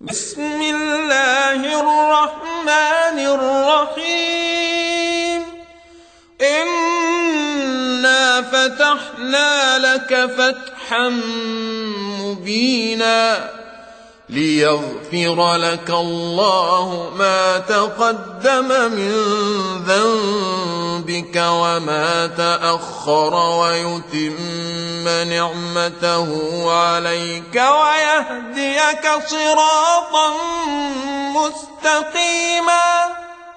بسم الله الرحمن الرحيم. إنا فتحنا لك فتحا مبينا ليغفر لك الله ما تقدم من ذنبك وما تأخر ويتم نعمته عليك ويهديك صراطا مستقيما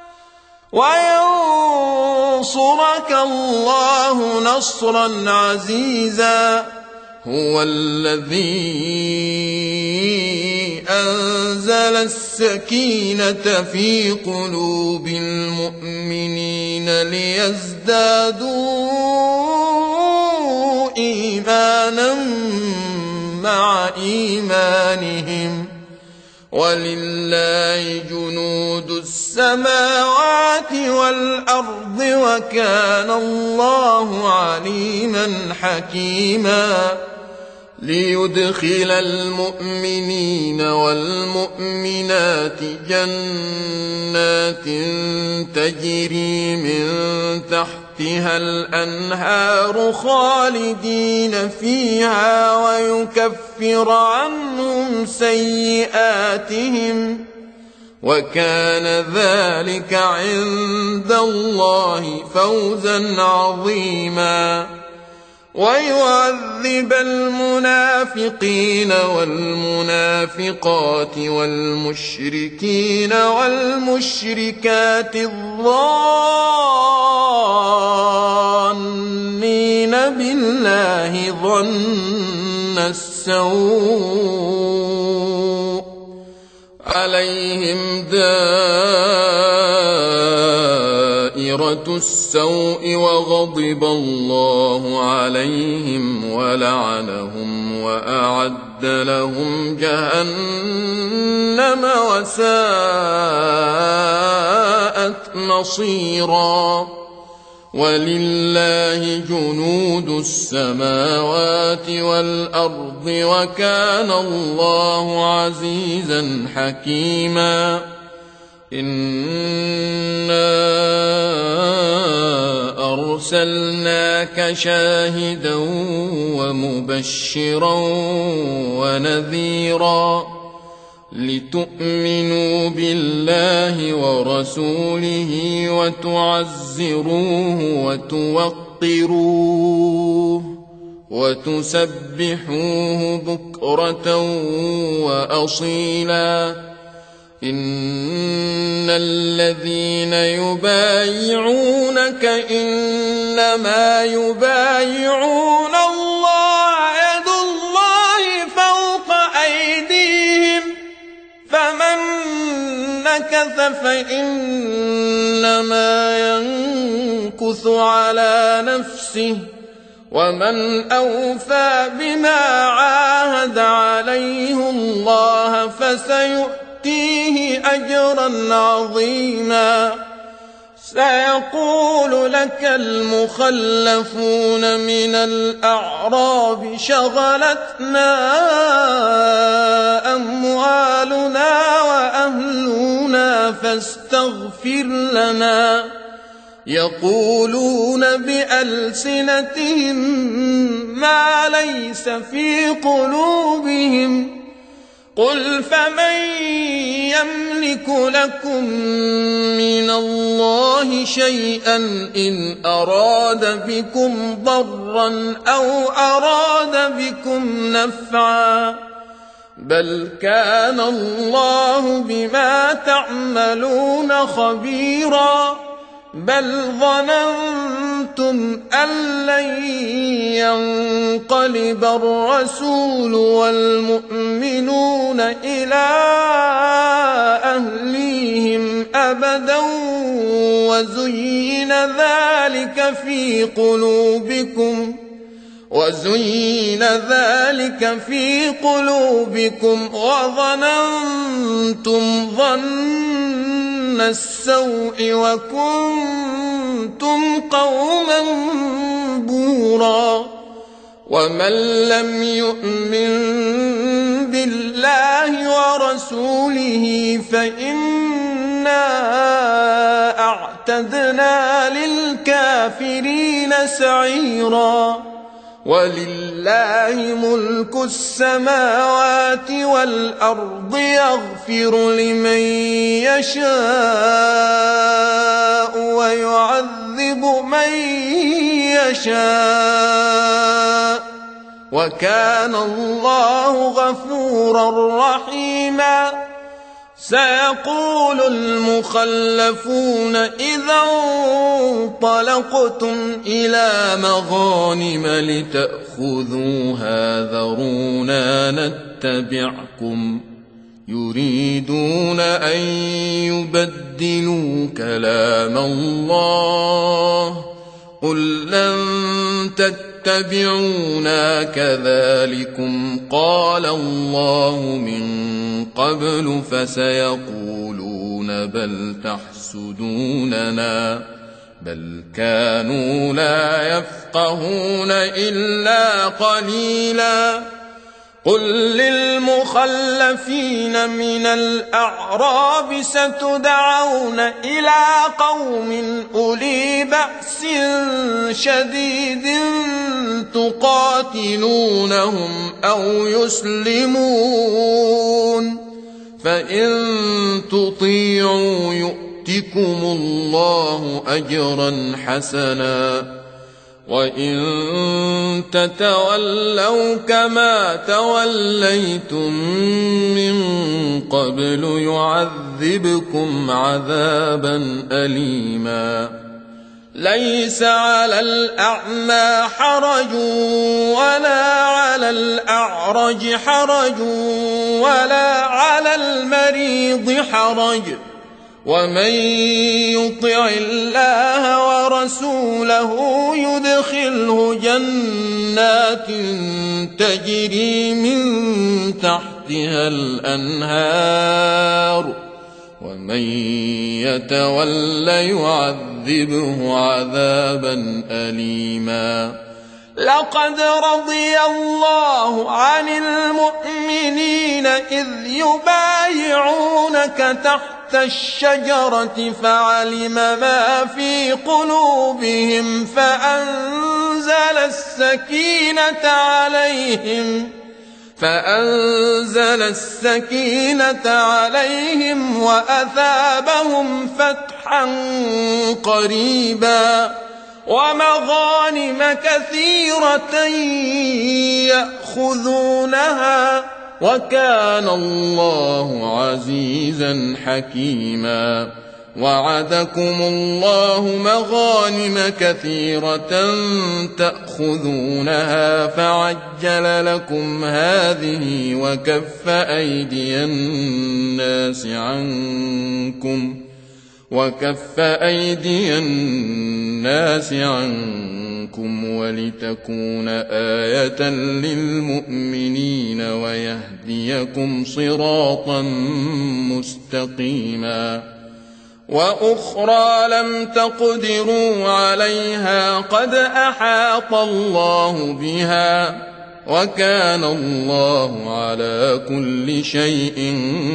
وينصرك الله نصرا عزيزا. هو الذي أنزل السكينة في قلوب المؤمنين ليزدادوا إيمانا مع إيمانهم ولله جنود السماوات والأرض وكان الله عليما حكيما. ليدخل المؤمنين والمؤمنات جنات تجري من تحتها الأنهار خالدين فيها ويكفر عنهم سيئاتهم وكان ذلك عند الله فوزا عظيما. ويعذب المنافقين والمنافقات والمشركين والمشركات الظانين بالله ظن السوء عليهم دائرة السوء وغضب الله عليهم ولعنهم وأعد لهم جهنم وساءت مصيرا. ولله جنود السماوات والأرض وكان الله عزيزا حكيما. إنا أرسلناك شاهدا ومبشرا ونذيرا لتؤمنوا بالله ورسوله وتعزروه وتوقروه وتسبحوه بكرة وأصيلا. إن الذين يبايعونك إنما يبايعون الله يد الله فوق أيديهم فمن نكث فإنما ينكث على نفسه ومن أوفى بما عاهد عليه الله فسيؤتيه أجرا عظيما. سيقول لك المخلفون من الأعراب شغلتنا أموالنا وأهلنا فاستغفر لنا. يقولون بألسنتهم ما ليس في قلوبهم قل فمن يملك لكم من الله شيئا إن أراد بكم ضرا أو أراد بكم نفعا بل كان الله بما تعملون خبيرا. بل ظننتم أن لن ينقلب الرسول والمؤمنون إلى أهليهم أبدا وزين ذلك في قلوبكم وظننتم ظن السوء وكنتم قوما بورا. ومن لم يؤمن بالله ورسوله فإنا أعتدنا للكافرين سعيرا ولله ملك السماوات والأرض يغفر لمن يشاء ويعذب من يشاء وكان الله غفورا رحيما سيقول المخلفون إذا انطلقتم إلى مغانم لتأخذوها ذرونا نتبعكم يريدون أن يبدلوا كلام الله قل لن تتبعونا كذلكم قال الله من قبل فسيقولون بل تحسدوننا بل كانوا لا يفقهون إلا قليلا قل للمخلفين من الأعراب ستدعون إلى قوم أولي بأس شديد تقاتلونهم أو يسلمون فإن تطيعوا يؤتكم الله أجرا حسنا وإن تتولوا كما توليتم من قبل يعذبكم عذابا أليما ليس على الأعمى حرج ولا على الأعرج حرج ولا على المريض حرج ومن يطع الله ورسوله يدخله جنات تجري من تحتها الأنهار ومن يتول يعذبه عذابا أليما لقد رضي الله عن المؤمنين إذ يبايعونك تحت الشجرة فعلم ما في قلوبهم فأنزل السكينة عليهم وأثابهم فتحا قريبا ومغانم كثيرة يأخذونها وكان الله عزيزا حكيما وعدكم الله مغانم كثيرة تأخذونها فعجل لكم هذه وكف أيدي الناس عنكم ولتكون آية للمؤمنين ويهديكم صراطا مستقيما وأخرى لم تقدروا عليها قد أحاط الله بها وكان الله على كل شيء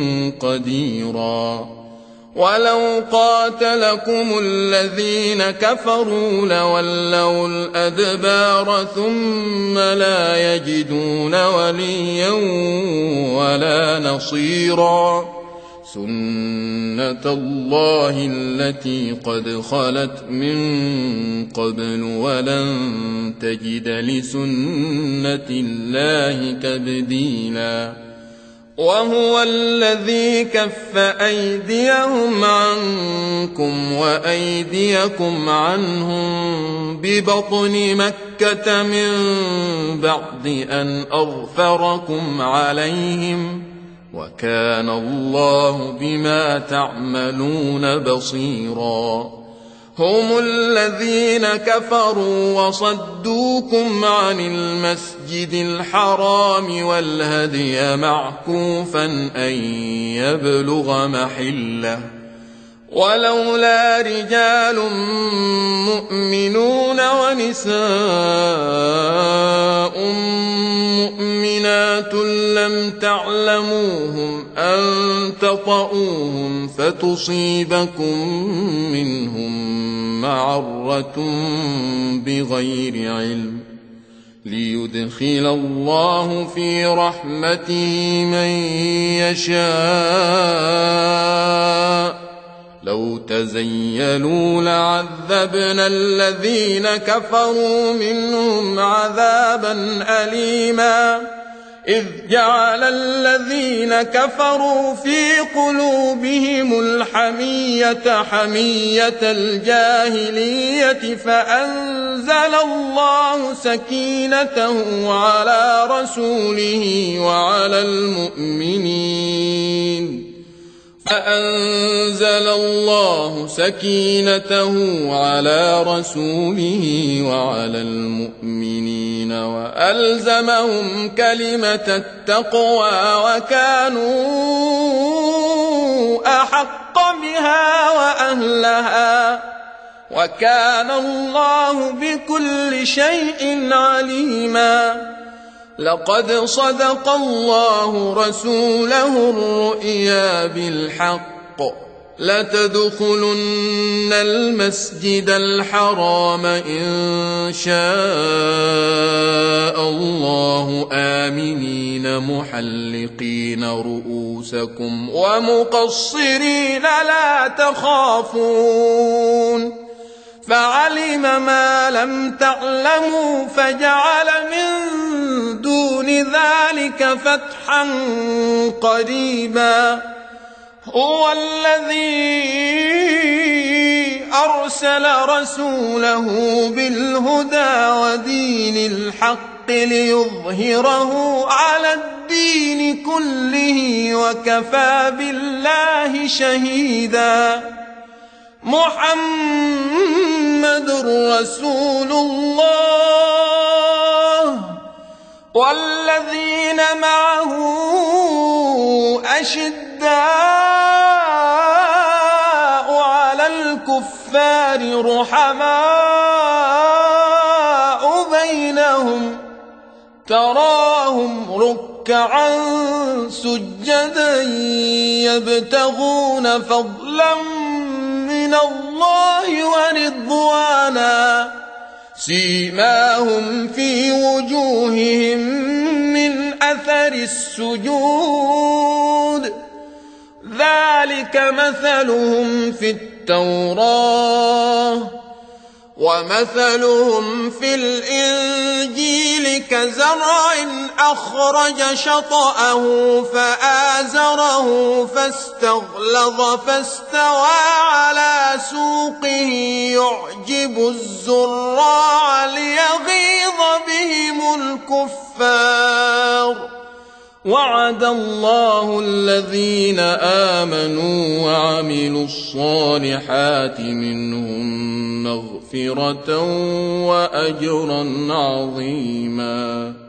قديرا ولو قاتلكم الذين كفروا لولوا الأدبار ثم لا يجدون وليا ولا نصيرا سنة الله التي قد خلت من قبل ولن تجد لسنة الله تبديلا وهو الذي كف أيديهم عنكم وأيديكم عنهم ببطن مكة من بعد أن أظفركم عليهم وكان الله بما تعملون بصيرا هم الذين كفروا وصدوكم عن المسجد الحرام والهدي معكوفا أن يبلغ محله ولولا رجال مؤمنون ونساء مؤمنات لم تعلموهم أن تطؤوهم فتصيبكم منهم معرة بغير علم ليدخل الله في رحمته من يشاء لو تزيلوا لعذبنا الذين كفروا منهم عذابا أليما إذ جعل الذين كفروا في قلوبهم الحمية حمية الجاهلية فأنزل الله سكينته على رسوله وعلى المؤمنين فأنزل الله سكينته على رسوله وعلى المؤمنين وألزمهم كلمة التقوى وكانوا أحق بها وأهلها وكان الله بكل شيء عليما لقد صدق الله رسوله الرؤيا بالحق لتدخلن المسجد الحرام إن شاء الله آمنين محلقين رؤوسكم ومقصرين لا تخافون فعلم ما لم تعلموا فجعل من دون ذلك فتحا قريبا هو الذي أرسل رسوله بالهدى ودين الحق ليظهره على الدين كله وكفى بالله شهيدا محمد رسول الله والذين معه أشداء على الكفار رحماء بينهم تراهم ركعا سجدا يبتغون فضلا من الله ورضوانا سيماهم في وجوههم من أثر السجود ذلك مثلهم في التوراة ومثلهم في الإنجيل كزرع أخرج شطأه فآزره فاستغلظ فاستوى على سوقه يعجب الزراع ليغيظ بهم الكفار وعد الله الذين آمنوا وعملوا الصالحات منهم مغفرة وأجرا عظيما